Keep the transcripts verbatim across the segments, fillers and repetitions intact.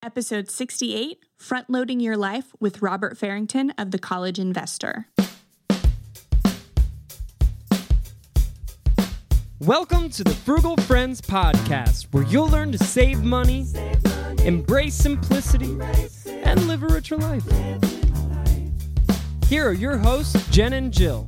Episode sixty-eight, Front Loading Your Life with Robert Farrington of The College Investor. Welcome to the Frugal Friends Podcast, where you'll learn to save money, save money embrace simplicity, embrace and live a richer life. Here are your hosts, Jen and Jill.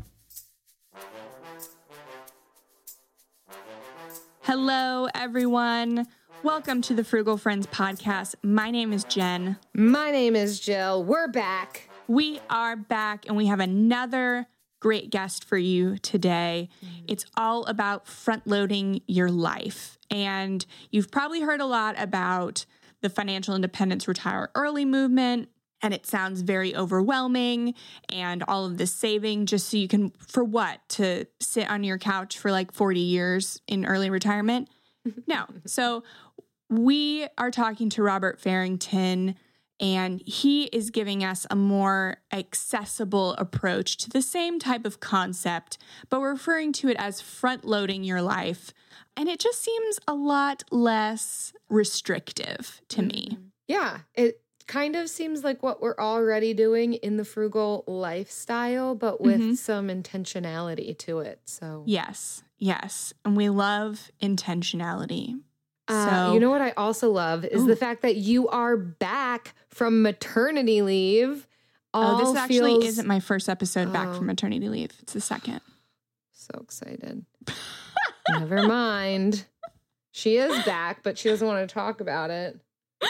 Hello, everyone. Welcome to the Frugal Friends Podcast. My name is Jen. My name is Jill. We're back. We are back, and we have another great guest for you today. Mm. It's all about front-loading your life. And you've probably heard a lot about the financial independence retire early movement, and it sounds very overwhelming, and all of this saving just so you can, for what? To sit on your couch for like forty years in early retirement? No. So we are talking to Robert Farrington, and he is giving us a more accessible approach to the same type of concept, but we're referring to it as front-loading your life. And it just seems a lot less restrictive to me. Yeah, it kind of seems like what we're already doing in the frugal lifestyle, but with mm-hmm. some intentionality to it. So yes, yes. And we love intentionality. Uh, so, you know what I also love is ooh. the fact that you are back from maternity leave. All oh, this actually feels, isn't my first episode oh. back from maternity leave. It's the second. So excited. Never mind. She is back, but she doesn't want to talk about it.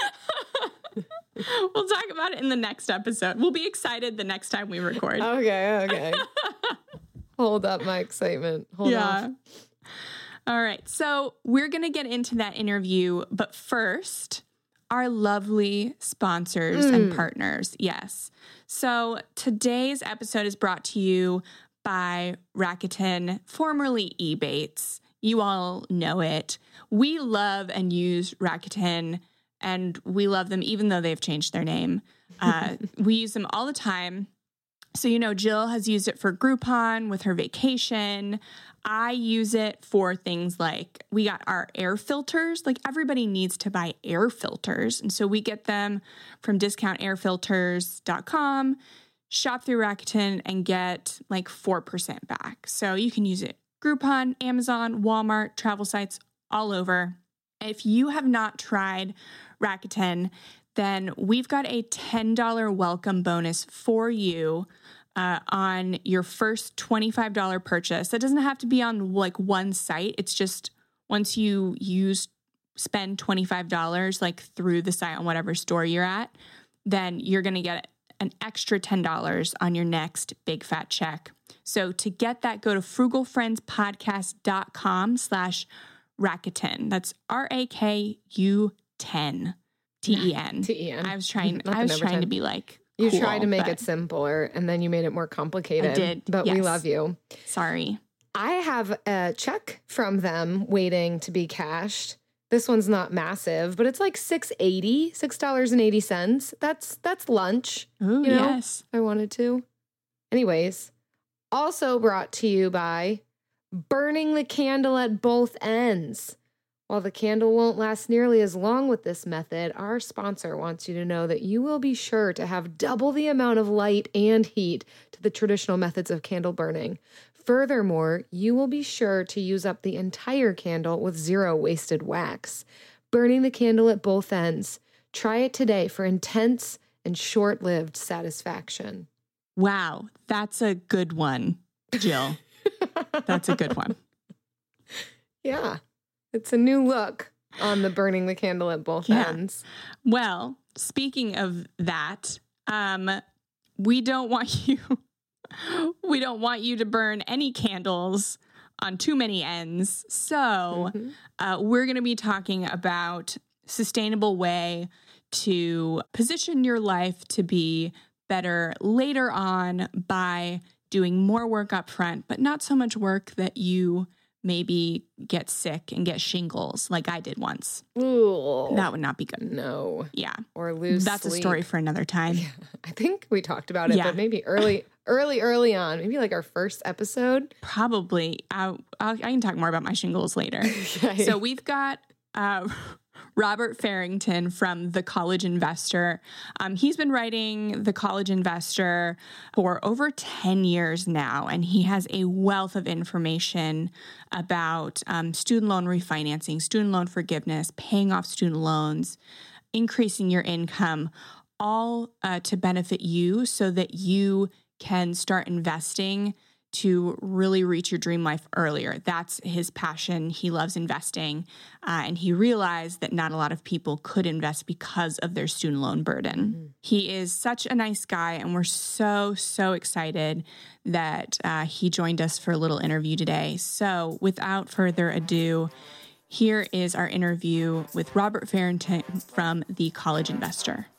We'll talk about it in the next episode. We'll be excited the next time we record. Okay, okay. Hold up my excitement. Hold yeah. off. All right, so we're going to get into that interview, but first, our lovely sponsors mm. and partners, yes. So today's episode is brought to you by Rakuten, formerly Ebates. You all know it. We love and use Rakuten, and we love them even though they've changed their name. Uh, we use them all the time. So, you know, Jill has used it for Groupon with her vacation. I use it for things like we got our air filters. Like everybody needs to buy air filters. And so we get them from discount air filters dot com, shop through Rakuten and get like four percent back. So you can use it Groupon, Amazon, Walmart, travel sites all over. If you have not tried Rakuten, then we've got a ten dollars welcome bonus for you uh, on your first twenty-five dollars purchase. That doesn't have to be on like one site. It's just once you use, spend twenty-five dollars like through the site on whatever store you're at, then you're going to get an extra ten dollars on your next big fat check. So to get that, go to frugalfriendspodcast.com slash Rakuten. That's R A K U ten. T E N. T E N. I was trying I was trying to be like You cool, tried to make it simpler and then you made it more complicated. I did. But yes. we love you. Sorry. I have a check from them waiting to be cashed. This one's not massive, but it's like six dollars and eighty cents, six dollars and eighty cents. That's that's lunch. Ooh, you know, yes. I wanted to. Anyways, also brought to you by burning the candle at both ends. While the candle won't last nearly as long with this method, our sponsor wants you to know that you will be sure to have double the amount of light and heat to the traditional methods of candle burning. Furthermore, you will be sure to use up the entire candle with zero wasted wax. Burning the candle at both ends. Try it today for intense and short-lived satisfaction. Wow, that's a good one, Jill. That's a good one. Yeah. It's a new look on the burning the candle at both yeah. ends. Well, speaking of that, um, we don't want you, we don't want you to burn any candles on too many ends. So mm-hmm. uh, we're going to be talking about sustainable way to position your life to be better later on by doing more work up front, but not so much work that you maybe get sick and get shingles like I did once. Ooh. That would not be good. No. Yeah. Or lose That's sleep. a story for another time. Yeah. I think we talked about it, yeah. but maybe early, early, early on, maybe like our first episode. Probably. I'll, I'll, I can talk more about my shingles later. yeah, yeah. So we've got uh, Robert Farrington from The College Investor. Um, he's been writing The College Investor for over ten years now, and he has a wealth of information about um, student loan refinancing, student loan forgiveness, paying off student loans, increasing your income, all uh, to benefit you so that you can start investing to really reach your dream life earlier. That's his passion. He loves investing. Uh, and he realized that not a lot of people could invest because of their student loan burden. Mm-hmm. He is such a nice guy, and we're so, so excited that uh, he joined us for a little interview today. So without further ado, here is our interview with Robert Farrington from The College Investor.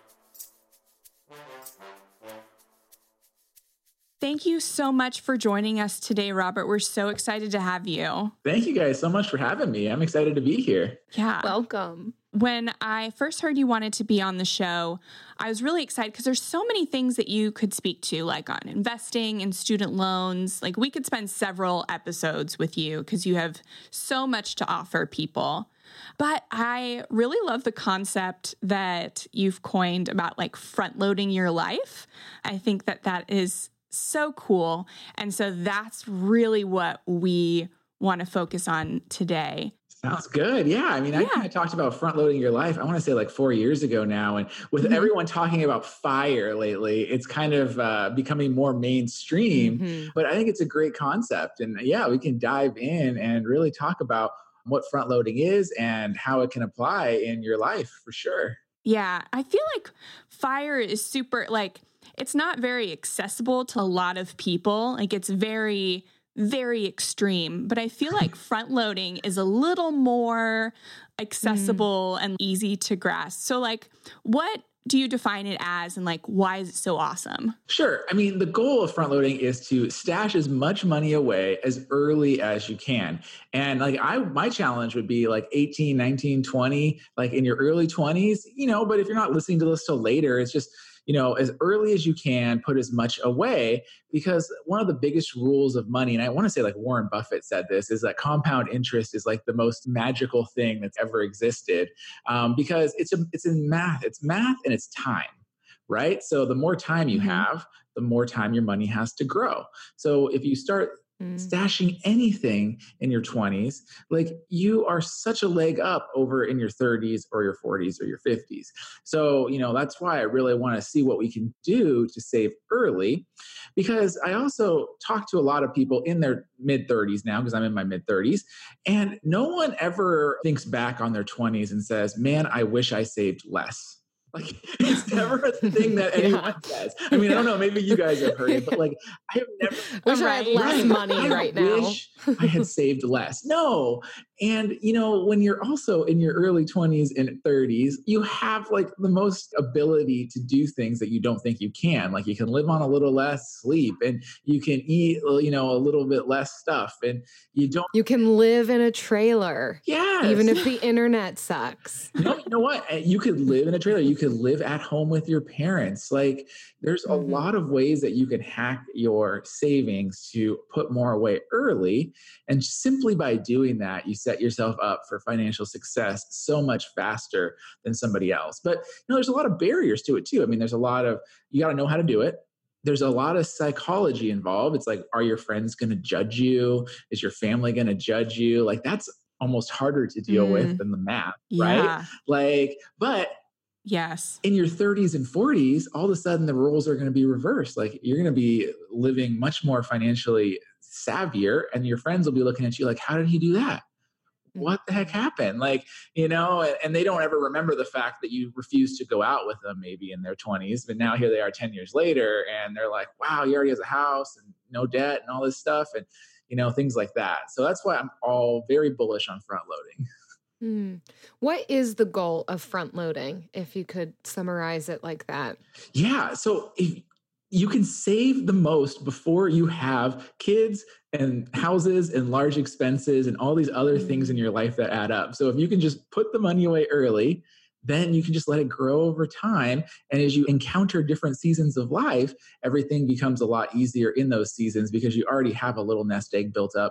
Thank you so much for joining us today, Robert. We're so excited to have you. Thank you guys so much for having me. I'm excited to be here. Yeah. Welcome. When I first heard you wanted to be on the show, I was really excited because there's so many things that you could speak to, like on investing and student loans. Like we could spend several episodes with you because you have so much to offer people. But I really love the concept that you've coined about like front loading your life. I think that that is so cool. And so that's really what we want to focus on today. Sounds good. Yeah. I mean, yeah. I kind of talked about front loading your life. I want to say like four years ago now. And with mm-hmm. everyone talking about FIRE lately, it's kind of uh, becoming more mainstream, mm-hmm. but I think it's a great concept. And yeah, we can dive in and really talk about what front loading is and how it can apply in your life for sure. Yeah. I feel like FIRE is super like, it's not very accessible to a lot of people. Like it's very, very extreme, but I feel like front loading is a little more accessible mm. and easy to grasp. So like, what do you define it as and like, why is it so awesome? Sure. I mean, the goal of front loading is to stash as much money away as early as you can. And like I, my challenge would be like eighteen, nineteen, twenty, like in your early twenties, you know, but if you're not listening to this till later, it's just, you know, as early as you can, put as much away, because one of the biggest rules of money, and I want to say like Warren Buffett said this, is that compound interest is like the most magical thing that's ever existed, um, because it's a, it's in math, it's math and it's time, right? So the more time you mm-hmm. have, the more time your money has to grow. So if you start Mm. stashing anything in your twenties, like you are such a leg up over in your thirties or your forties or your fifties. So, you know, that's why I really want to see what we can do to save early, because I also talk to a lot of people in their mid thirties now, because I'm in my mid thirties, and no one ever thinks back on their twenties and says, man, I wish I saved less. Like, it's never a thing that anyone yeah. says. I mean, I don't know, maybe you guys have heard it, but like, I have never... Wish I had less right, money I right now. wish I had saved less. No. And, you know, when you're also in your early twenties and thirties, you have like the most ability to do things that you don't think you can. Like you can live on a little less sleep, and you can eat, you know, a little bit less stuff, and you don't... You can live in a trailer. Yeah. Even if the internet sucks. No, you know what? You could live in a trailer. You could live at home with your parents. Like there's a mm-hmm. lot of ways that you can hack your savings to put more away early. And simply by doing that, you set yourself up for financial success so much faster than somebody else. But you know, there's a lot of barriers to it too. I mean, there's a lot of, you got to know how to do it. There's a lot of psychology involved. It's like, are your friends going to judge you? Is your family going to judge you? Like that's almost harder to deal mm. with than the math, right? Yeah. Like, but yes, in your thirties and forties, all of a sudden the roles are going to be reversed. Like you're going to be living much more financially savvier, and your friends will be looking at you like, how did he do that? What the heck happened? Like, you know, and they don't ever remember the fact that you refused to go out with them maybe in their twenties, but now here they are ten years later, and they're like, wow, he already has a house and no debt and all this stuff. And, you know, things like that. So that's why I'm all very bullish on front loading. Hmm. What is the goal of front loading, if you could summarize it like that? Yeah. So if you can save the most before you have kids and houses and large expenses and all these other mm. things in your life that add up. So if you can just put the money away early, then you can just let it grow over time. And as you encounter different seasons of life, everything becomes a lot easier in those seasons because you already have a little nest egg built up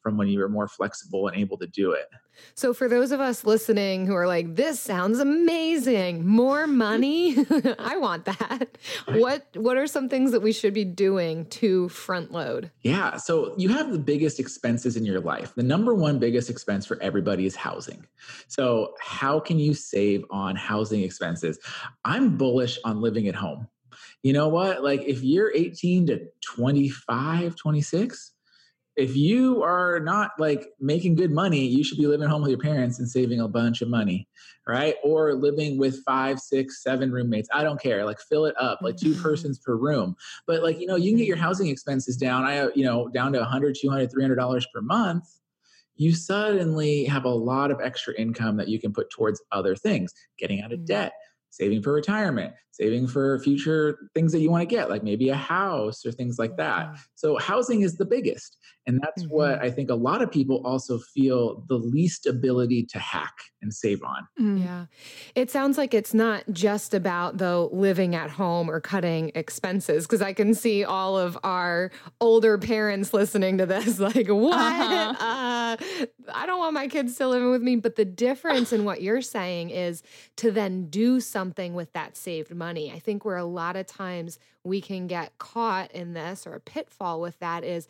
from when you were more flexible and able to do it. So for those of us listening who are like, this sounds amazing, more money, I want that. What what are some things that we should be doing to front load? Yeah, so you have the biggest expenses in your life. The number one biggest expense for everybody is housing. So how can you save on housing expenses? I'm bullish on living at home. You know what? Like if you're eighteen to twenty-five, twenty-six, if you are not like making good money, you should be living home with your parents and saving a bunch of money, right? Or living with five, six, seven roommates. I don't care. Like fill it up, like two persons per room. But like, you know, you can get your housing expenses down, I, you know, down to one hundred, two hundred, three hundred dollars per month. You suddenly have a lot of extra income that you can put towards other things, getting out of debt, saving for retirement, saving for future things that you want to get, like maybe a house or things like that. So housing is the biggest. And that's mm-hmm. what I think a lot of people also feel the least ability to hack and save on. Mm. Yeah. It sounds like it's not just about, though, living at home or cutting expenses, because I can see all of our older parents listening to this like, what? Uh-huh. Uh, I don't want my kids still living with me. But the difference in what you're saying is to then do something with that saved money. I think where a lot of times we can get caught in this, or a pitfall with that, is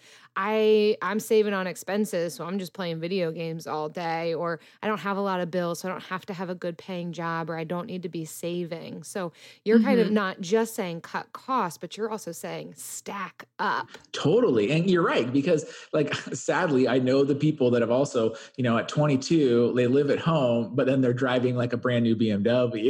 I, I'm saving on expenses, so I'm just playing video games all day, or I don't have a lot of bills, so I don't have to have a good paying job, or I don't need to be saving. So you're mm-hmm. kind of not just saying cut costs, but you're also saying stack up. Totally. And you're right, because like, sadly, I know the people that have also, you know, at twenty-two, they live at home, but then they're driving like a brand new B M W.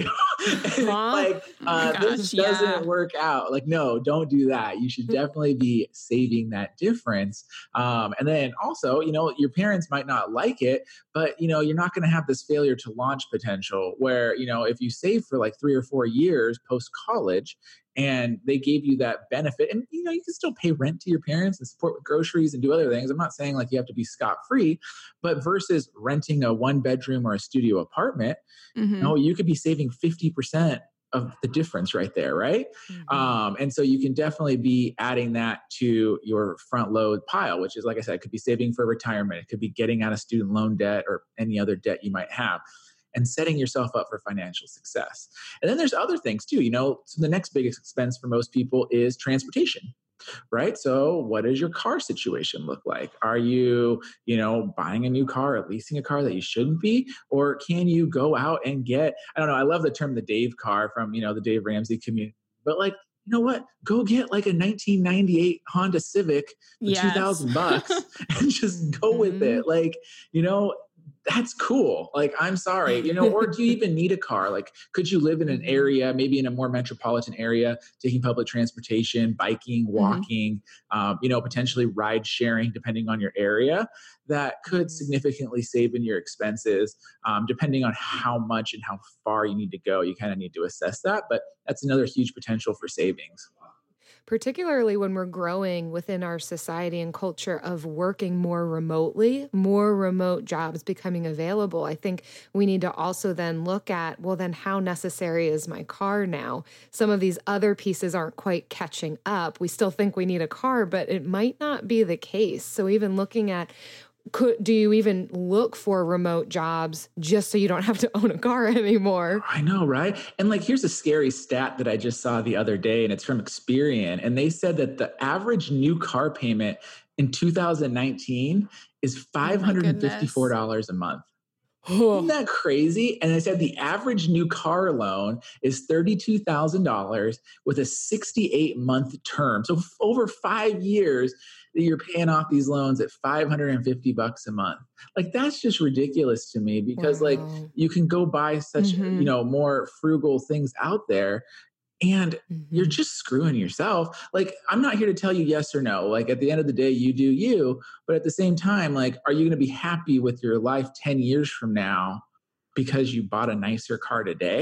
Like, uh, oh this gosh, doesn't yeah. work out. Like, no, don't do that. You should definitely be saving that difference. Um, and then also, you know, your parents might not like it, but, you know, you're not going to have this failure to launch potential where, you know, if you save for like three or four years post college, and they gave you that benefit, and, you know, you can still pay rent to your parents and support with groceries and do other things. I'm not saying like you have to be scot-free, but versus renting a one bedroom or a studio apartment, mm-hmm. you know, you could be saving fifty percent of the difference right there. Right. Mm-hmm. Um, and so you can definitely be adding that to your front load pile, which is, like I said, it could be saving for retirement. It could be getting out of student loan debt or any other debt you might have, and setting yourself up for financial success. And then there's other things too. You know, so the next biggest expense for most people is transportation, right? So what does your car situation look like? Are you, you know, buying a new car or leasing a car that you shouldn't be? Or can you go out and get, I don't know, I love the term the Dave car from, you know, the Dave Ramsey community, but like, you know what? Go get like a nineteen ninety-eight Honda Civic for yes. two thousand bucks and just go mm-hmm. with it. Like, you know, that's cool. Like, I'm sorry, you know, or do you even need a car? Like, could you live in an area, maybe in a more metropolitan area, taking public transportation, biking, walking, mm-hmm. um, you know, potentially ride sharing, depending on your area, that could significantly save in your expenses, um, depending on how much and how far you need to go. You kind of need to assess that, but that's another huge potential for savings. Particularly when we're growing within our society and culture of working more remotely, more remote jobs becoming available. I think we need to also then look at, well, then how necessary is my car now? Some of these other pieces aren't quite catching up. We still think we need a car, but it might not be the case. So even looking at, Could, do you even look for remote jobs just so you don't have to own a car anymore? I know, right? And like, here's a scary stat that I just saw the other day, and it's from Experian. And they said that the average new car payment in two thousand nineteen is five hundred fifty-four dollars oh a month. Isn't that crazy? And they said the average new car loan is thirty-two thousand dollars with a sixty-eight month term. So f- over five years, you're paying off these loans at five hundred fifty bucks a month. Like, that's just ridiculous to me, because wow. like, you can go buy such, mm-hmm. you know, more frugal things out there, and mm-hmm. you're just screwing yourself. Like, I'm not here to tell you yes or no. Like, at the end of the day, you do you, but at the same time, like, are you going to be happy with your life ten years from now because you bought a nicer car today?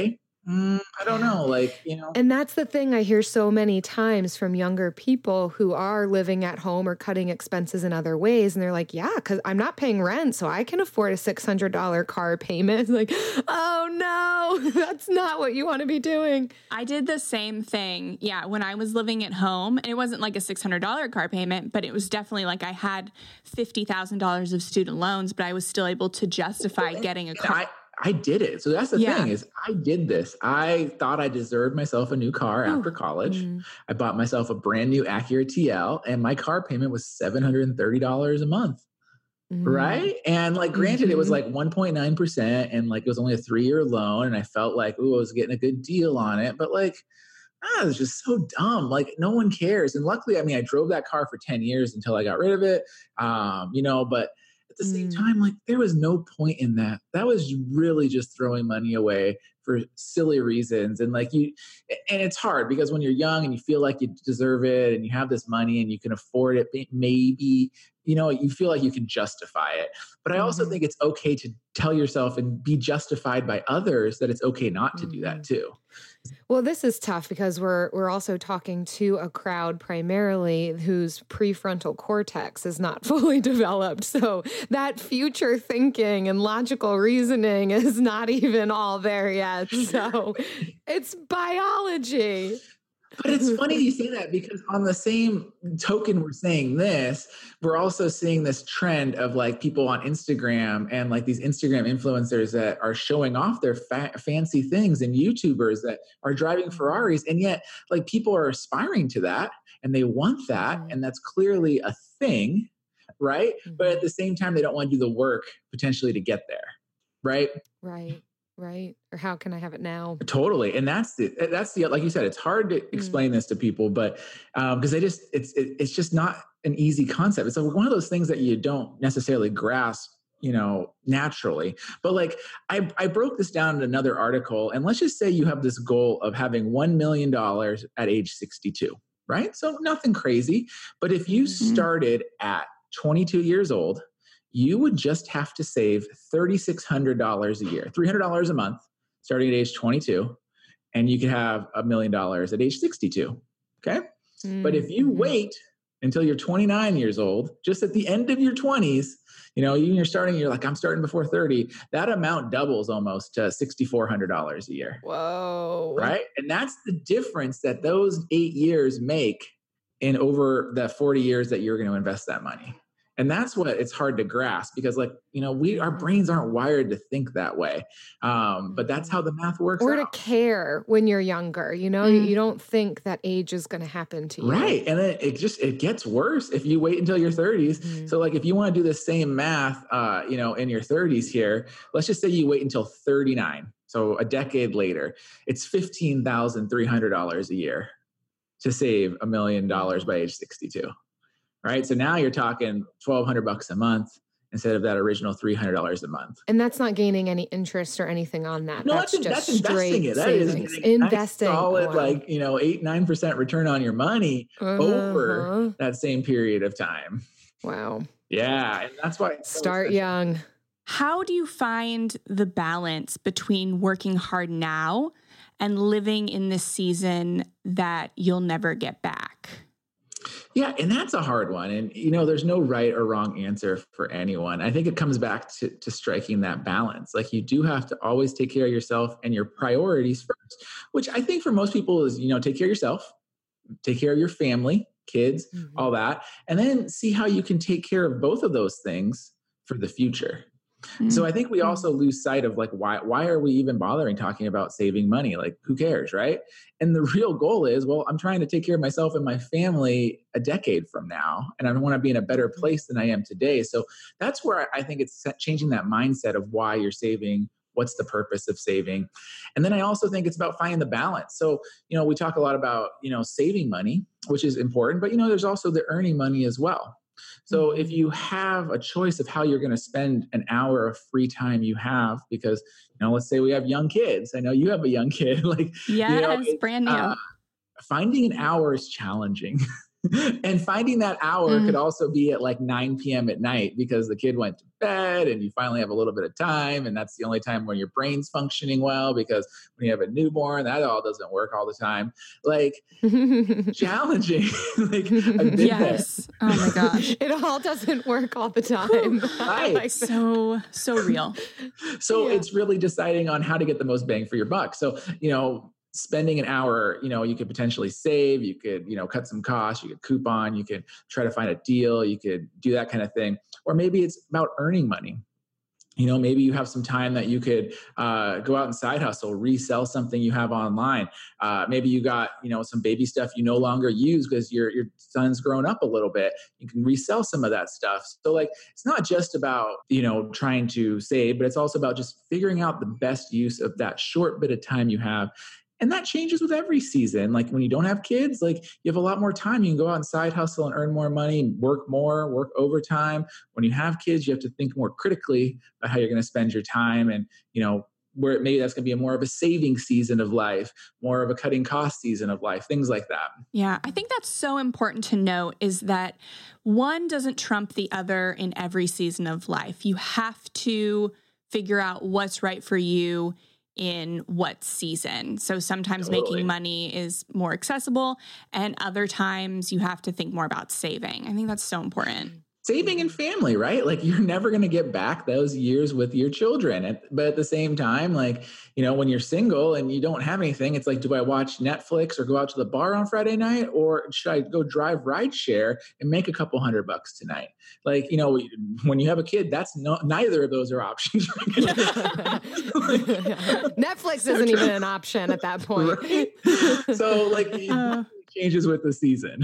Mm, I don't know. Like, you know. And that's the thing I hear so many times from younger people who are living at home or cutting expenses in other ways. And they're like, yeah, because I'm not paying rent, so I can afford a six hundred dollars car payment. It's like, oh no, that's not what you want to be doing. I did the same thing. Yeah. When I was living at home, and it wasn't like a six hundred dollars car payment, but it was definitely like I had fifty thousand dollars of student loans, but I was still able to justify getting a car. I, I did it. So that's the Yeah. thing is I did this. I thought I deserved myself a new car after college. Mm. I bought myself a brand new Acura T L and my car payment was seven hundred thirty dollars a month. Mm. Right. And like, granted, it was Mhm. like one point nine percent and like, it was only a three year loan. And I felt like, ooh, I was getting a good deal on it. But like, ah, it was just so dumb. Like no one cares. And luckily, I mean, I drove that car for ten years until I got rid of it. Um, you know, but at the same Mm. time, like there was no point in that. That was really just throwing money away for silly reasons. And like you, and it's hard because when you're young and you feel like you deserve it and you have this money and you can afford it, maybe, you know, you feel like you can justify it. But I also Mhm. think it's okay to tell yourself and be justified by others that it's okay not to do that Mhm. too. Well, this is tough because we're we're also talking to a crowd primarily whose prefrontal cortex is not fully developed. So that future thinking and logical reasoning is not even all there yet. So it's biology. But it's funny you say that because on the same token we're saying this, we're also seeing this trend of like people on Instagram and like these Instagram influencers that are showing off their fa- fancy things and YouTubers that are driving Ferraris. And yet like people are aspiring to that and they want that. Mhm. And that's clearly a thing, right? But at Mhm. the same time, they don't want to do the work potentially to get there, right? Right, right. Or how can I have it now? Totally. And that's the, that's the, like you said, it's hard to explain this to people, but um, because they just, it's, it, it's just not an easy concept. It's like one of those things that you don't necessarily grasp, you know, naturally. But like, I, I broke this down in another article and let's just say you have this goal of having one million dollars at age sixty-two, right? So nothing crazy. But if you Mhm. started at twenty-two years old, you would just have to save three thousand six hundred dollars a year, three hundred dollars a month, starting at age twenty-two, and you could have a million dollars at age sixty-two. Okay. But if you Mhm. wait until you're twenty-nine years old, just at the end of your twenties, you know, even you're starting, you're like, I'm starting before thirty, that amount doubles almost to six thousand four hundred dollars a year. Whoa. Right. And that's the difference that those eight years make in over the forty years that you're going to invest that money. And that's what it's hard to grasp because like, you know, we, our brains aren't wired to think that way. Um, but that's how the math works Or to out. care when you're younger, you know, Mm. you don't think that age is going to happen to you. Right. And then it just, it gets worse if you wait until your thirties. Mhm. So like if you want to do the same math, uh, you know, in your thirties here, let's just say you wait until thirty-nine. So a decade later, it's fifteen thousand three hundred dollars a year to save a million dollars by age sixty-two. Right. So now you're talking twelve hundred bucks a month instead of that original three hundred dollars a month. And that's not gaining any interest or anything on that. No, that's, that's, just that's investing straight it. That is savings. getting a nice, Investing. solid, Wow. like, you know, eight, nine percent return on your money over Uh-huh. that same period of time. Wow. Yeah. And that's why it's so Start essential. young. How do you find the balance between working hard now and living in this season that you'll never get back? Yeah, and that's a hard one. And, you know, there's no right or wrong answer for anyone. I think it comes back to, to striking that balance. Like you do have to always take care of yourself and your priorities first, which I think for most people is, you know, take care of yourself, take care of your family, kids, Mhm. all that, and then see how you can take care of both of those things for the future. So I think we also lose sight of like, why, why are we even bothering talking about saving money? Like, who cares, right? And the real goal is, well, I'm trying to take care of myself and my family a decade from now, and I want to be in a better place than I am today. So that's where I think it's changing that mindset of why you're saving. What's the purpose of saving? And then I also think it's about finding the balance. So, you know, we talk a lot about, you know, saving money, which is important, but, you know, there's also the earning money as well. So if you have a choice of how you're going to spend an hour of free time you have, because, you know, let's say we have young kids. I know you have a young kid. Like, Yes, you know, it- brand new. uh, finding an hour is challenging. And finding that hour Mm. could also be at like nine p.m. at night because the kid went to bed and you finally have a little bit of time. And that's the only time when your brain's functioning well, because when you have a newborn, that all doesn't work all the time. Like, challenging. Like, I've been Yes. Oh my gosh. It all doesn't work all the time. I Right. like that. So, so real. there. So Yeah. it's really deciding on how to get the most bang for your buck. So, you know, spending an hour, you know, you could potentially save, you could, you know, cut some costs, you could coupon, you could try to find a deal, you could do that kind of thing. Or maybe it's about earning money. You know, maybe you have some time that you could uh, go out and side hustle, resell something you have online. Uh, maybe you got, you know, some baby stuff you no longer use because your your son's grown up a little bit. You can resell some of that stuff. So like, it's not just about, you know, trying to save, but it's also about just figuring out the best use of that short bit of time you have. And that changes with every season. Like when you don't have kids, like you have a lot more time. You can go out and side hustle and earn more money, work more, work overtime. When you have kids, you have to think more critically about how you're going to spend your time. And, you know, where maybe that's going to be a more of a saving season of life, more of a cutting cost season of life, things like that. Yeah, I think that's so important to note is that one doesn't trump the other in every season of life. You have to figure out what's right for you in what season. So sometimes Totally. making money is more accessible, and other times you have to think more about saving. I think that's so important. Saving and family, right? Like you're never going to get back those years with your children. But at the same time, like, you know, when you're single and you don't have anything, it's like, do I watch Netflix or go out to the bar on Friday night? Or should I go drive rideshare and make a couple hundred bucks tonight? Like, you know, when you have a kid, that's no, neither of those are options. Netflix So isn't true. even an option at that point. Right? So like it Uh, changes with the season.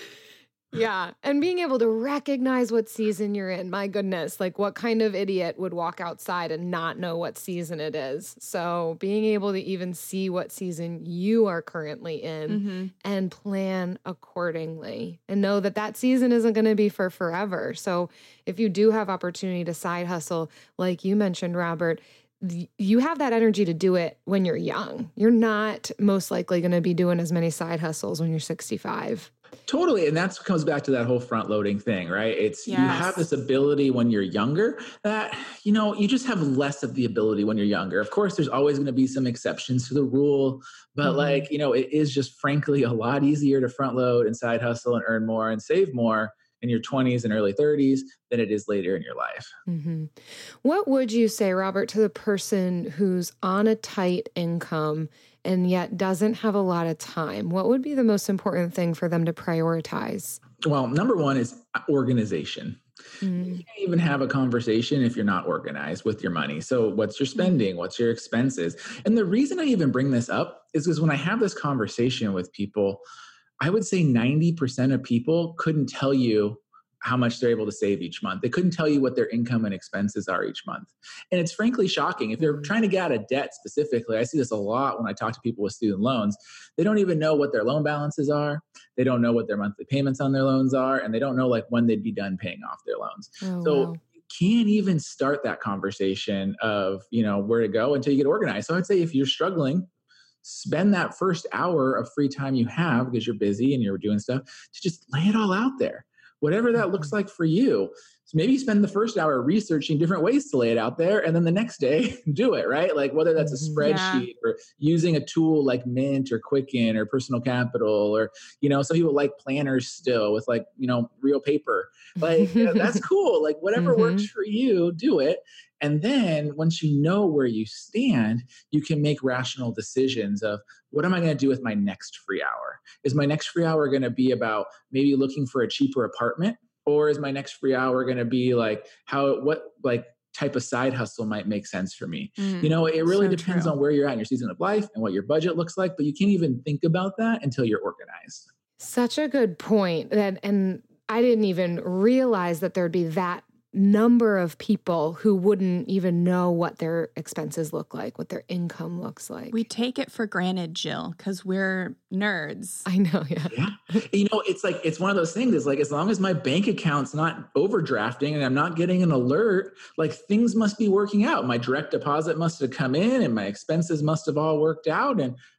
Yeah. And being able to recognize what season you're in. My goodness. Like, what kind of idiot would walk outside and not know what season it is? So, being able to even see what season you are currently in mhm. and plan accordingly and know that that season isn't going to be for forever. So, if you do have opportunity to side hustle, like you mentioned, Robert, th- you have that energy to do it when you're young. You're not most likely going to be doing as many side hustles when you're sixty-five. Totally. And that comes back to that whole front loading thing, right? It's you Yes. have this ability when you're younger that, you know, you just have less of the ability when you're younger. Of course, there's always going to be some exceptions to the rule, but Mhm. like, you know, it is just frankly a lot easier to front load and side hustle and earn more and save more in your twenties and early thirties than it is later in your life. hmm What would you say, Robert, to the person who's on a tight income and yet doesn't have a lot of time? What would be the most important thing for them to prioritize? Well, number one is organization. Mm. You can't even have a conversation if you're not organized with your money. So what's your spending? What's your expenses? And the reason I even bring this up is because when I have this conversation with people, I would say ninety percent of people couldn't tell you how much they're able to save each month. They couldn't tell you what their income and expenses are each month. And it's frankly shocking. If they're trying to get out of debt specifically, I see this a lot when I talk to people with student loans. They don't even know what their loan balances are. They don't know what their monthly payments on their loans are. And they don't know like when they'd be done paying off their loans. Oh, So wow. you can't even start that conversation of, you know, where to go until you get organized. So I'd say if you're struggling, spend that first hour of free time you have because you're busy and you're doing stuff to just lay it all out there, whatever that looks like for you. So maybe spend the first hour researching different ways to lay it out there. And then the next day do it, right? Like whether that's a Mhm. spreadsheet or using a tool like Mint or Quicken or Personal Capital, or, you know, some people like planners still with like, you know, real paper. Like you know, that's cool. Like whatever Mhm. works for you, do it. And then once you know where you stand, you can make rational decisions of what am I going to do with my next free hour? Is my next free hour going to be about maybe looking for a cheaper apartment? Or is my next free hour going to be like how, what like type of side hustle might make sense for me? Mm. You know, it really So depends true. on where you're at in your season of life and what your budget looks like, but you can't even think about that until you're organized. Such a good point. That, and I didn't even realize that there'd be that number of people who wouldn't even know what their expenses look like, what their income looks like. We take it for granted, Jill, because we're nerds. I know, yeah. Yeah. You know, it's like, it's one of those things. It's like, as long as my bank account's not overdrafting and I'm not getting an alert, like things must be working out. My direct deposit must have come in and my expenses must have all worked out. And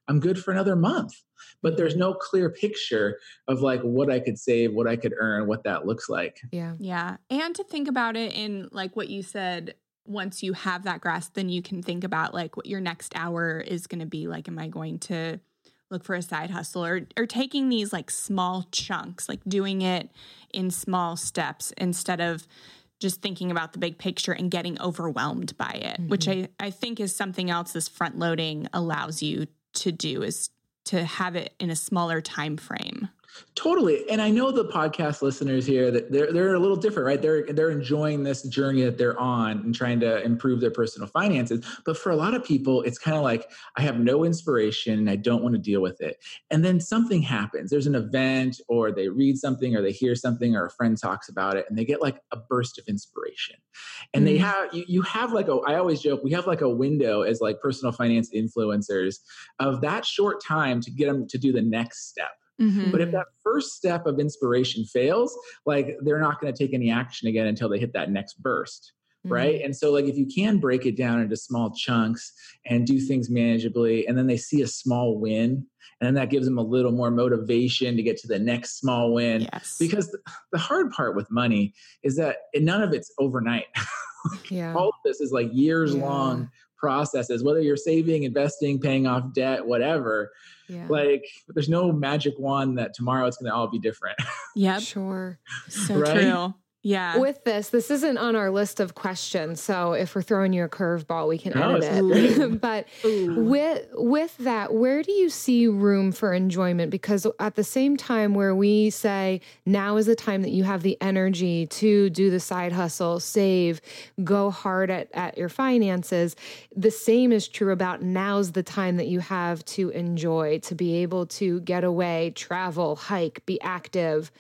I'm good for another month. But there's no clear picture of like what I could save, what I could earn, what that looks like. Yeah. Yeah. And to think about it in like what you said, once you have that grasp, then you can think about like what your next hour is going to be. Like, am I going to look for a side hustle, or or taking these like small chunks, like doing it in small steps instead of just thinking about the big picture and getting overwhelmed by it, mm-hmm. which I, I think is something else this front loading allows you to do, is to have it in a smaller time frame. Totally. And I know the podcast listeners here that they're they're a little different, right? They're they're enjoying this journey that they're on and trying to improve their personal finances. But for a lot of people, it's kind of like, I have no inspiration and I don't want to deal with it. And then something happens. There's an event, or they read something, or they hear something, or a friend talks about it, and they get like a burst of inspiration. And mm-hmm. they have you, you have like a I always joke, we have like a window as like personal finance influencers of that short time to get them to do the next step. Mm-hmm. But if that first step of inspiration fails, like they're not going to take any action again until they hit that next burst. Mm-hmm. Right. And so like, if you can break it down into small chunks and do things manageably, and then they see a small win, and then that gives them a little more motivation to get to the next small win. Yes. Because the, the hard part with money is that none of it's overnight. Yeah. All of this is like years yeah. long processes, whether you're saving, investing, paying off debt, whatever. Yeah. Like there's no magic wand that tomorrow it's going to all be different. Yep. Sure. So right? true. Yeah. With this, this isn't on our list of questions. So if we're throwing you a curveball, we can No, edit it. But with with that, where do you see room for enjoyment? Because at the same time where we say now is the time that you have the energy to do the side hustle, save, go hard at, at your finances, the same is true about now's the time that you have to enjoy, to be able to get away, travel, hike, be active.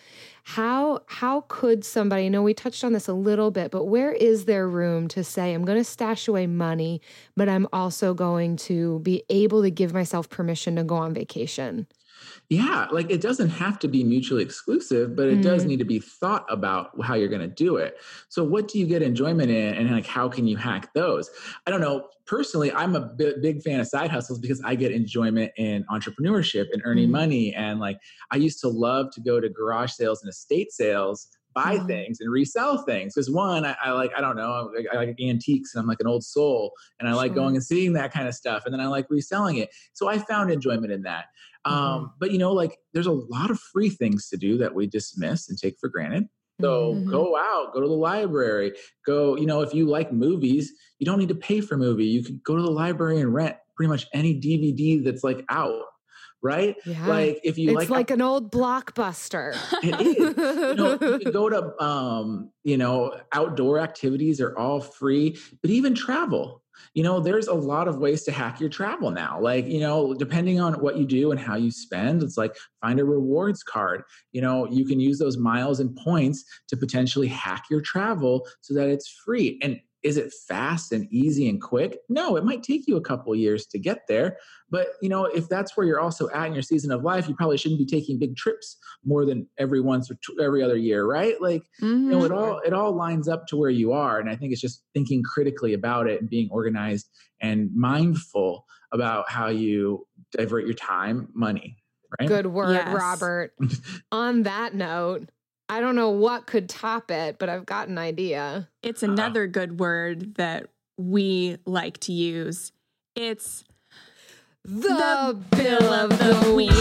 How how could somebody, I know we touched on this a little bit, but where is there room to say, I'm going to stash away money, but I'm also going to be able to give myself permission to go on vacation? Yeah, like it doesn't have to be mutually exclusive, but it mm. does need to be thought about how you're going to do it. So what do you get enjoyment in, and like how can you hack those? I don't know. Personally, I'm a b- big fan of side hustles because I get enjoyment in entrepreneurship and earning mm. money. And like I used to love to go to garage sales and estate sales, buy mm. things and resell things. Because one, I, I like, I don't know, I, I like antiques and I'm like an old soul, and I like sure. going and seeing that kind of stuff. And then I like reselling it. So I found enjoyment in that. Um, mm-hmm. But, you know, like there's a lot of free things to do that we dismiss and take for granted. So mm-hmm. go out, go to the library, go, you know, if you like movies, you don't need to pay for a movie. You can go to the library and rent pretty much any D V D that's like out. Right? Yeah. Like if you it's like, like an old Blockbuster. It is. You know, you can go to, um, you know, outdoor activities are all free, but even travel, you know, there's a lot of ways to hack your travel now. Like, you know, depending on what you do and how you spend, it's like find a rewards card. You know, you can use those miles and points to potentially hack your travel so that it's free. And is it fast and easy and quick? No, it might take you a couple of years to get there. But, you know, if that's where you're also at in your season of life, you probably shouldn't be taking big trips more than every once or two, every other year, right? Like, mm-hmm. you know, it all, it all lines up to where you are. And I think it's just thinking critically about it and being organized and mindful about how you divert your time, money, right? Good word, yes. Robert. On that note, I don't know what could top it, but I've got an idea. It's another good word that we like to use. It's the, the bill of the week.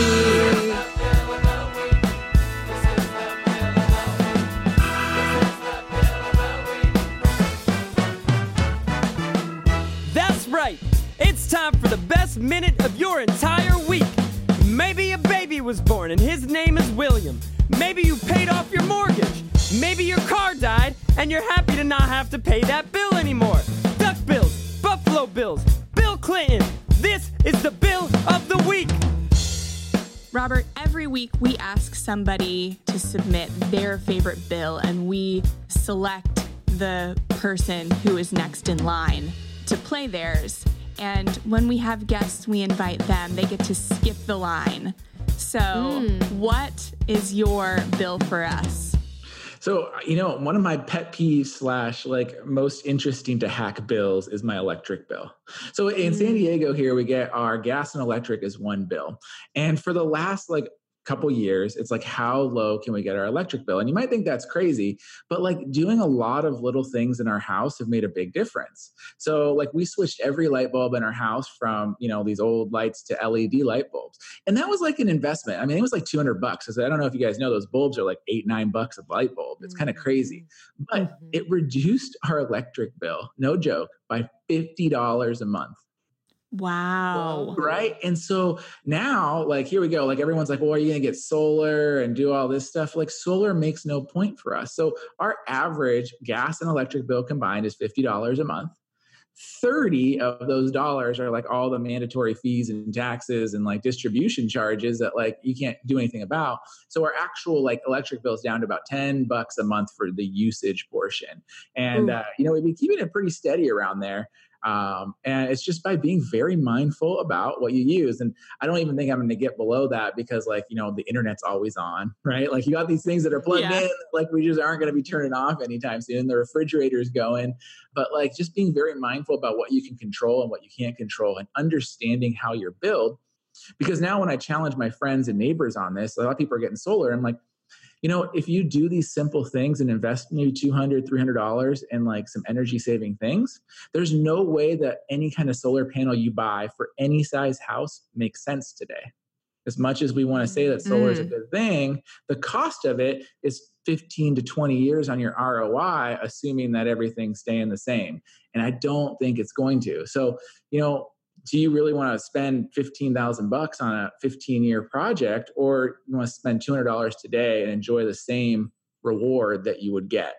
That's right. It's time for the best minute of your entire week. Maybe a baby was born and his name is William. Maybe you paid off your mortgage. Maybe your car died and you're happy to not have to pay that bill anymore. Duck bills, Buffalo Bills, Bill Clinton. This is the bill of the week. Robert, every week we ask somebody to submit their favorite bill, and we select the person who is next in line to play theirs. And when we have guests, we invite them. They get to skip the line. So mm. what is your bill for us? So, you know, one of my pet peeves slash like most interesting to hack bills is my electric bill. So in mm. San Diego here, we get our gas and electric as one bill. And for the last like couple years, it's like, how low can we get our electric bill? And you might think that's crazy, but like doing a lot of little things in our house have made a big difference. So like we switched every light bulb in our house from, you know, these old lights to L E D light bulbs. And that was like an investment. I mean, it was like two hundred bucks. I don't know if you guys know, those bulbs are like eight, nine bucks a light bulb. It's mm-hmm. kind of crazy, but mm-hmm. it reduced our electric bill, no joke, by fifty dollars a month. Wow. Right. And so now, like, here we go. Like, everyone's like, well, are you going to get solar and do all this stuff? Like, solar makes no point for us. So our average gas and electric bill combined is fifty dollars a month. thirty of those dollars are like all the mandatory fees and taxes and like distribution charges that like you can't do anything about. So our actual like electric bill is down to about ten bucks a month for the usage portion. And, uh, you know, we've been keeping it pretty steady around there. Um, and it's just by being very mindful about what you use. And I don't even think I'm going to get below that because like, you know, the internet's always on, right? Like you got these things that are plugged yeah. in, like we just aren't going to be turning off anytime soon. The refrigerator's going, but like just being very mindful about what you can control and what you can't control and understanding how you're billed. Because now when I challenge my friends and neighbors on this, a lot of people are getting solar. I'm like, you know, if you do these simple things and invest maybe two hundred dollars, three hundred dollars in like some energy saving things, there's no way that any kind of solar panel you buy for any size house makes sense today. As much as we want to say that solar mm. is a good thing, the cost of it is fifteen to twenty years on your R O I, assuming that everything's staying the same. And I don't think it's going to. So, you know, do you really want to spend fifteen thousand bucks on a fifteen year project, or you want to spend two hundred dollars today and enjoy the same reward that you would get?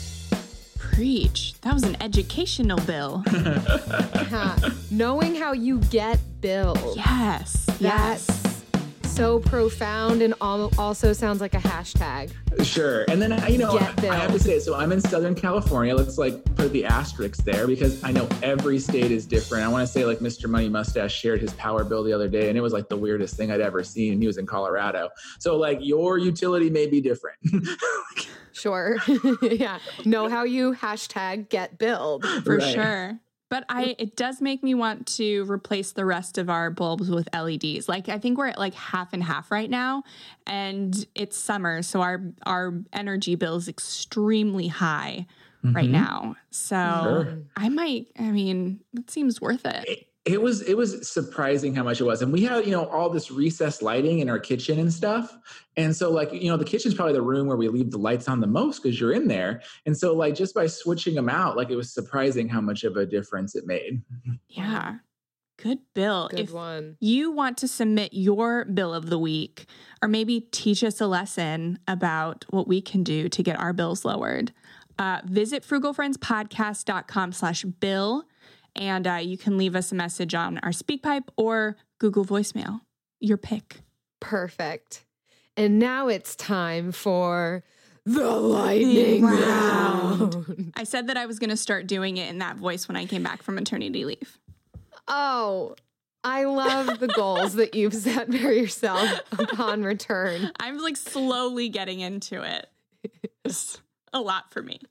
Preach. That was an educational bill. Yeah. Knowing how you get billed. Yes. That's yes. so profound and also sounds like a hashtag. Sure. And then, you know, I, I have to say, so I'm in Southern California. Let's like put the asterisks there because I know every state is different. I want to say like Mister Money Mustache shared his power bill the other day and it was like the weirdest thing I'd ever seen. He was in Colorado. So like your utility may be different. Sure. Yeah. Know how you hashtag get billed. For right. sure. But I, it does make me want to replace the rest of our bulbs with L E Ds. Like I think we're at like half and half right now, and it's summer, so our our energy bill is extremely high mm-hmm. right now. So sure. I might. I mean, it seems worth it. it. It was it was surprising how much it was. And we had, you know, all this recessed lighting in our kitchen and stuff. And so like, you know, the kitchen's probably the room where we leave the lights on the most because you're in there. And so like just by switching them out, like it was surprising how much of a difference it made. Yeah. Good bill. Good if one. You want to submit your bill of the week or maybe teach us a lesson about what we can do to get our bills lowered, uh, visit frugalfriendspodcast.com slash bill. And uh, you can leave us a message on our SpeakPipe or Google voicemail. Your pick. Perfect. And now it's time for the lightning round. I said that I was going to start doing it in that voice when I came back from maternity leave. Oh, I love the goals that you've set for yourself upon return. I'm like slowly getting into it. It's a lot for me.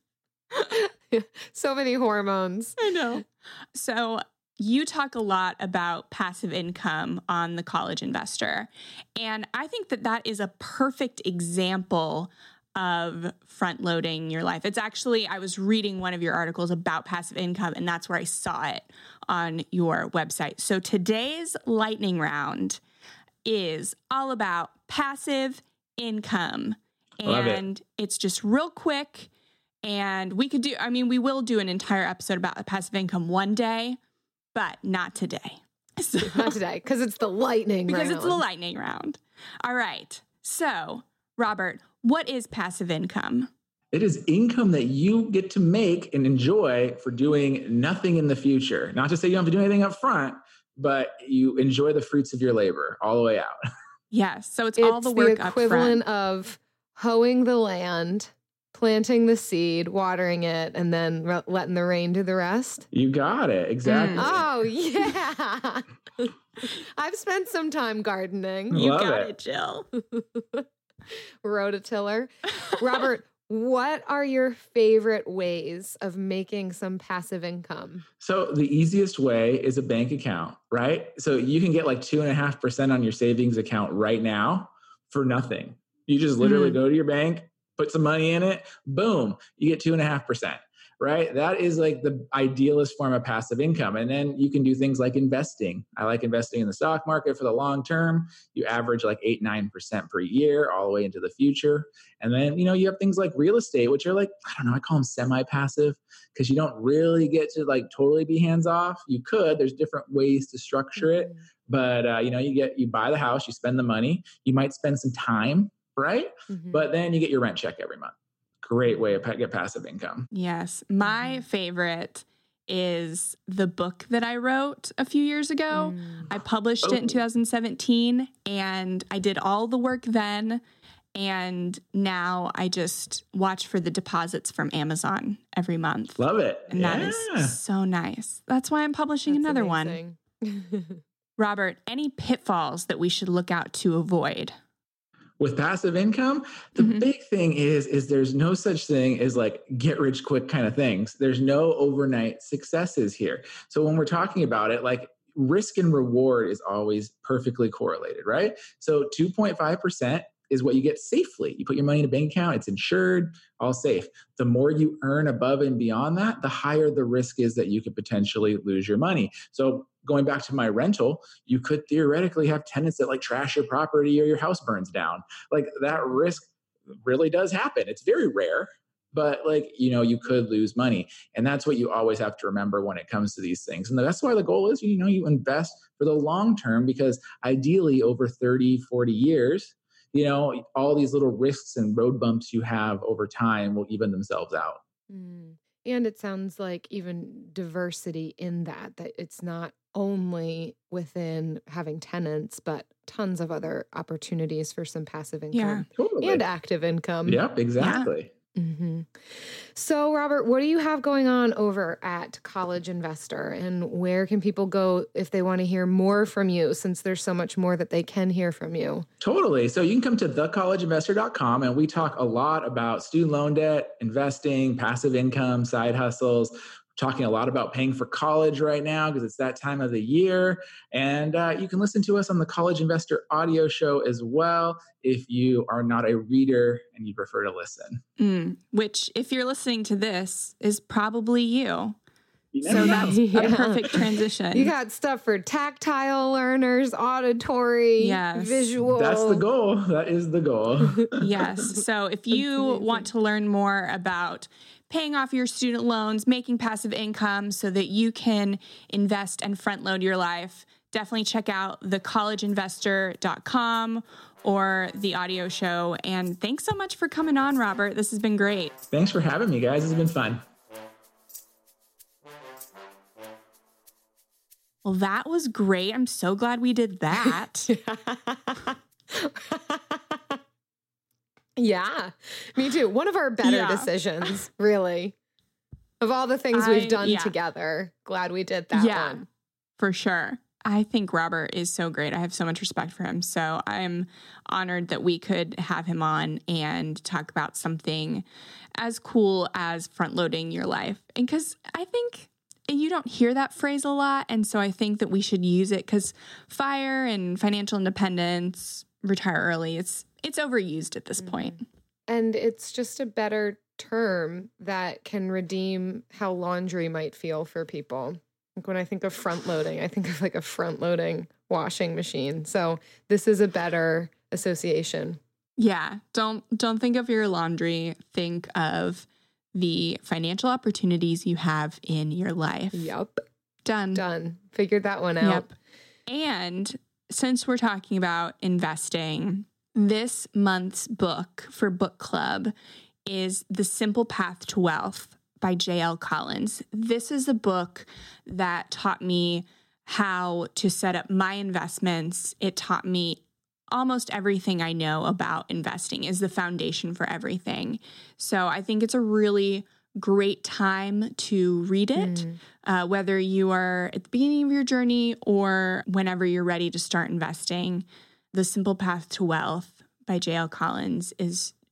So many hormones. I know. So you talk a lot about passive income on The College Investor. And I think that that is a perfect example of front loading your life. It's actually, I was reading one of your articles about passive income, and that's where I saw it on your website. So today's lightning round is all about passive income. Love And it. It's just real quick. And we could do, I mean, we will do an entire episode about passive income one day, but not today. So, not today, because it's the lightning because round. Because it's the lightning round. All right. So, Robert, what is passive income? It is income that you get to make and enjoy for doing nothing in the future. Not to say you don't have to do anything up front, but you enjoy the fruits of your labor all the way out. Yes. So it's, it's all the work the equivalent up front. Of hoeing the land, planting the seed, watering it, and then re- letting the rain do the rest. You got it. Exactly. Mm. Oh, yeah. I've spent some time gardening. You Love got it, it Jill. Rototiller. Robert, what are your favorite ways of making some passive income? So the easiest way is a bank account, right? So you can get like two and a half percent on your savings account right now for nothing. You just literally mm. go to your bank, put some money in it, boom, you get two and a half percent. Right? That is like the idealist form of passive income. And then you can do things like investing. I like investing in the stock market for the long term. You average like eight, nine percent per year all the way into the future. And then, you know, you have things like real estate, which are like, I don't know, I call them semi-passive because you don't really get to like totally be hands off. You could, there's different ways to structure it. But, uh, you know, you get, you buy the house, you spend the money, you might spend some time, right? Mm-hmm. But then you get your rent check every month. Great way to get passive income. Yes. My favorite is the book that I wrote a few years ago. Mm. I published oh. it in two thousand seventeen and I did all the work then. And now I just watch for the deposits from Amazon every month. Love it. And yeah. that is so nice. That's why I'm publishing That's another amazing. one. Robert, any pitfalls that we should look out to avoid? With passive income, the mm-hmm. big thing is, is there's no such thing as like get rich quick kind of things. There's no overnight successes here. So when we're talking about it, like risk and reward is always perfectly correlated, right? So two point five percent is what you get safely. You put your money in a bank account, it's insured, all safe. The more you earn above and beyond that, the higher the risk is that you could potentially lose your money. So going back to my rental, you could theoretically have tenants that like trash your property or your house burns down. Like that risk really does happen. It's very rare, but like, you know, you could lose money. And that's what you always have to remember when it comes to these things. And that's why the goal is, you know, you invest for the long term, because ideally over thirty, forty years, you know, all these little risks and road bumps you have over time will even themselves out. Mm. And it sounds like even diversity in that, that it's not only within having tenants, but tons of other opportunities for some passive income yeah, totally. and active income. Yep, exactly. Yeah. Mm-hmm. So, Robert, what do you have going on over at College Investor, and where can people go if they want to hear more from you, since there's so much more that they can hear from you? Totally. So you can come to the college investor dot com, and we talk a lot about student loan debt, investing, passive income, side hustles. Talking a lot about paying for college right now because it's that time of the year. And uh, you can listen to us on the College Investor audio show as well if you are not a reader and you prefer to listen. Mm, which, if you're listening to this, is probably you. you so know. that's yeah. a perfect transition. You got stuff for tactile learners, auditory, yes. visual. That's the goal. That is the goal. Yes. So if you want to learn more about paying off your student loans, making passive income so that you can invest and front load your life, definitely check out the college investor dot com or the audio show. And thanks so much for coming on, Robert. This has been great. Thanks for having me, guys. This has been fun. Well, that was great. I'm so glad we did that. Yeah, me too. One of our better yeah. decisions, really. Of all the things I, we've done yeah. together, glad we did that yeah, one. For sure. I think Robert is so great. I have so much respect for him. So I'm honored that we could have him on and talk about something as cool as front loading your life. And because I think you don't hear that phrase a lot. And so I think that we should use it because FIRE and financial independence, retire early, it's It's overused at this point. And it's just a better term that can redeem how laundry might feel for people. Like when I think of front loading, I think of like a front loading washing machine. So this is a better association. Yeah. Don't don't think of your laundry. Think of the financial opportunities you have in your life. Yep. Done. Done. Figured that one out. Yep. And since we're talking about investing, this month's book for book club is The Simple Path to Wealth by J L Collins. This is a book that taught me how to set up my investments. It taught me almost everything I know about investing is the foundation for everything. So I think it's a really great time to read it, mm. uh, whether you are at the beginning of your journey or whenever you're ready to start investing. The Simple Path to Wealth by J L Collins is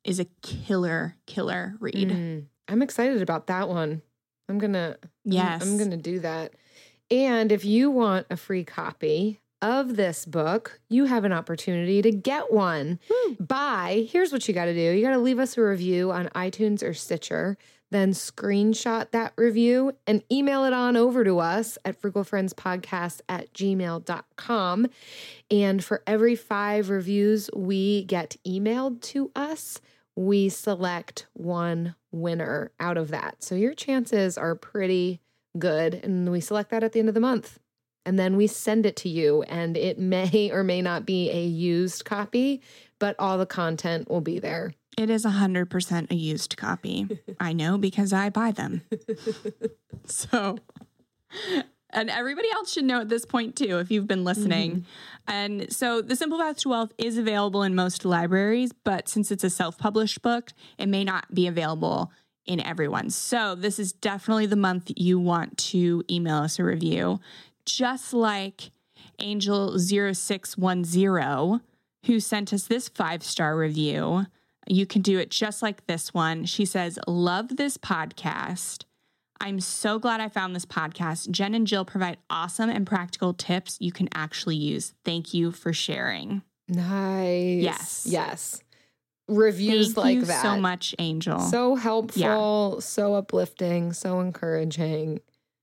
is a killer, killer read. Mm, I'm excited about that one. I'm going to, Yes. I'm, I'm going to do that. And if you want a free copy of this book, you have an opportunity to get one. Woo. By, here's what you got to do. You got to leave us a review on iTunes or Stitcher, then screenshot that review and email it on over to us at frugalfriendspodcast at gmail dot com. And for every five reviews we get emailed to us, we select one winner out of that. So your chances are pretty good. And we select that at the end of the month. And then we send it to you. And it may or may not be a used copy, but all the content will be there. It is one hundred percent a used copy. I know because I buy them. So, and everybody else should know at this point too, if you've been listening. Mm-hmm. And so The Simple Path to Wealth is available in most libraries, but since it's a self-published book, it may not be available in everyone. So this is definitely the month you want to email us a review. Just like Angel zero six one zero, who sent us this five-star review. You can do it just like this one. She says, love this podcast. I'm so glad I found this podcast. Jen and Jill provide awesome and practical tips you can actually use. Thank you for sharing. Nice. Yes. Yes. Reviews Thank like you that. so much, Angel. So helpful, Yeah. so uplifting, so encouraging.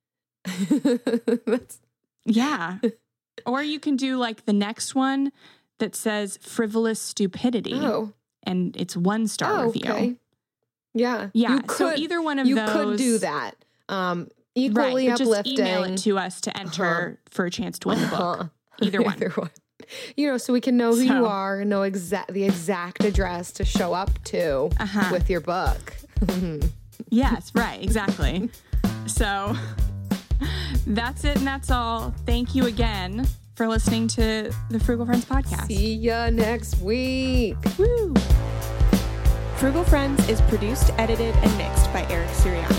That's Yeah. Or you can do like the next one that says frivolous stupidity. Oh. And it's one star Oh, review. okay. Yeah. Yeah. You could, so either one of you those. could do that. Um, equally right, but uplifting. Just email it to us to enter Uh-huh. for a chance to win the book. Uh-huh. Either one. Either one. You know, so we can know who So- you are and know exact the exact address to show up to Uh-huh. with your book. Yes, right, exactly. So that's it and that's all. Thank you again for listening to the Frugal Friends podcast. See ya next week. Woo! Frugal Friends is produced, edited, and mixed by Eric Sirianni.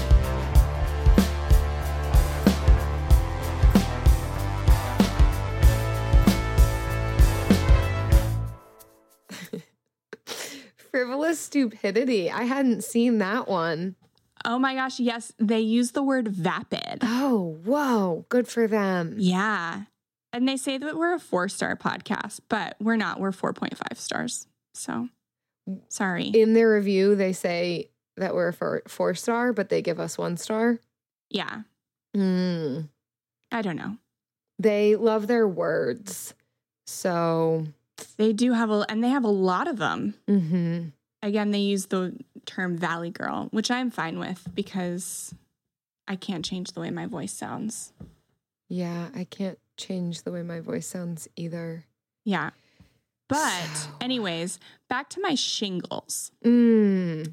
Frivolous stupidity. I hadn't seen that one. Oh my gosh, yes, they use the word vapid. Oh, whoa. Good for them. Yeah. And they say that we're a four-star podcast, but we're not. We're four point five stars. So, sorry. In their review, they say that we're for four star, but they give us one star. Yeah. Mm. I don't know. They love their words. So, They do have a, and they have a lot of them. mm-hmm. Again, they use the term Valley Girl, which I'm fine with because I can't change the way my voice sounds. Yeah, I can't change the way my voice sounds either. Yeah. But So- anyways, back to my shingles. Mm.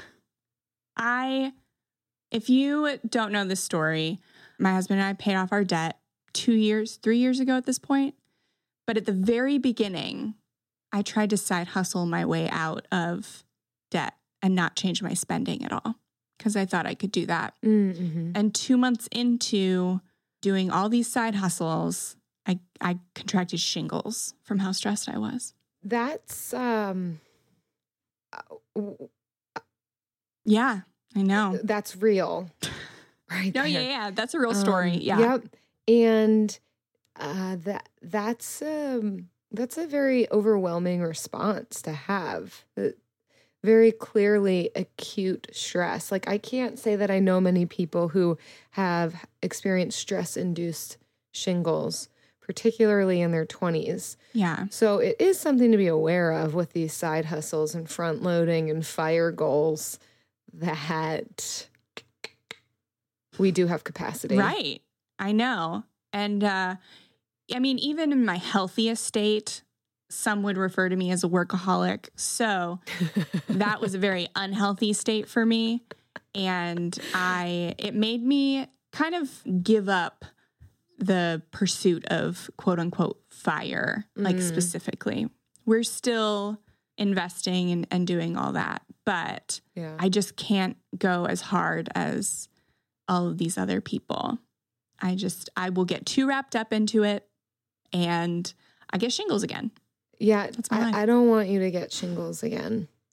I, if you don't know this story, my husband and I paid off our debt two years, three years ago at this point. But at the very beginning, I tried to side hustle my way out of debt and not change my spending at all because I thought I could do that. Mm-hmm. And two months into doing all these side hustles, I, I contracted shingles from how stressed I was. That's, um, uh, Yeah, I know. that's real. Right. No, there. yeah, yeah. That's a real story. Um, yeah. Yep. And uh, that that's um that's a very overwhelming response to have. Uh, Very clearly acute stress. Like I can't say that I know many people who have experienced stress-induced shingles, particularly in their twenties. Yeah. So it is something to be aware of with these side hustles and front loading and fire goals that we do have capacity. Right. I know. And uh, I mean, even in my healthiest state, some would refer to me as a workaholic. So that was a very unhealthy state for me. And I, it made me kind of give up the pursuit of quote unquote fire, like Mm. specifically. We're still investing and, and doing all that, but Yeah. I just can't go as hard as all of these other people. I just, I will get too wrapped up into it and I get shingles again. Yeah, That's my life. I, I don't want you to get shingles again.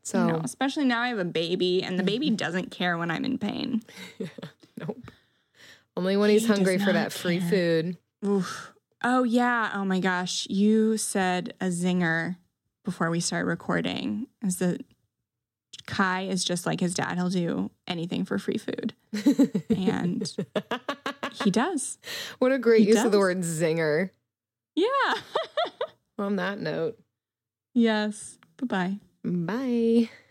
So, you know, especially now I have a baby, and the baby doesn't care when I'm in pain. nope. Only when he's He hungry does for not that free care. food. Oof. Oh, yeah. Oh, my gosh. You said a zinger before we start recording. Is that Kai is just like his dad. He'll do anything for free food. And he does. What a great He use of the does. word zinger. Yeah. On that note, Yes. Bye-bye. bye.